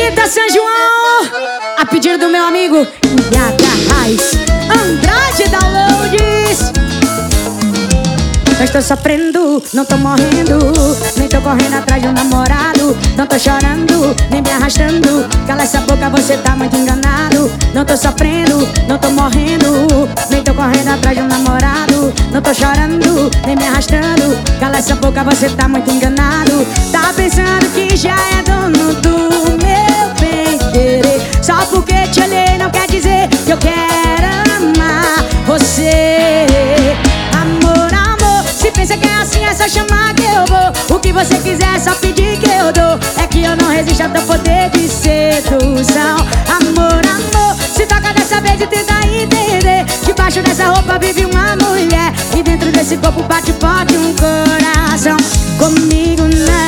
Eita, São João! A pedido do meu amigo Yaga Raiz Andrade Downloads. Eu estou sofrendo, não tô morrendo, nem tô correndo atrás de um namorado. Não tô chorando, nem me arrastando, cala essa boca, você tá muito enganado. Não tô sofrendo, não tô morrendo, nem tô correndo atrás de um namorado. Não tô chorando, nem me arrastando, cala essa boca, você tá muito enganado. Tá pensando que já é dono do meu bem-querer. Só porque te olhei não quer dizer que eu quero amar você. Pensa que é assim, é só chamar que eu vou. O que você quiser é só pedir que eu dou. É que eu não resisto ao teu poder de sedução. Amor, amor, se toca dessa vez e tenta entender. Debaixo dessa roupa vive uma mulher, e dentro desse corpo bate forte um coração. Comigo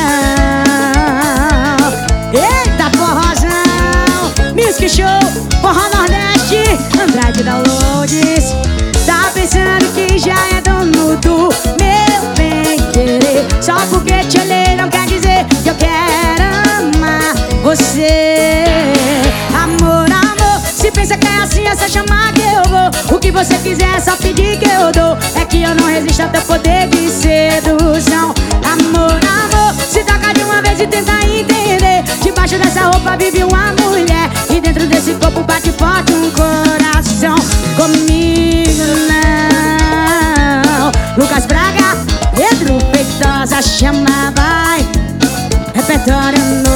não. Eita, forrozão, Music Show, Forró Nordeste, Andrade Downloads. Tá pensando que já é dono do meu bem-querer. Só porque te olhei não quer dizer que eu quero amar você. Amor, amor, se pensa que é assim é só chamar que eu vou. O que você quiser é só pedir que eu dou. É que eu não resisto ao teu poder de sedução. Amor, amor, se toca de uma vez e tenta entender. Debaixo dessa roupa vive uma mulher, e dentro desse corpo bate forte um coração. Comigo não. Lucas Braga, Pedro Feitosa, chama, vai. Repertório novo.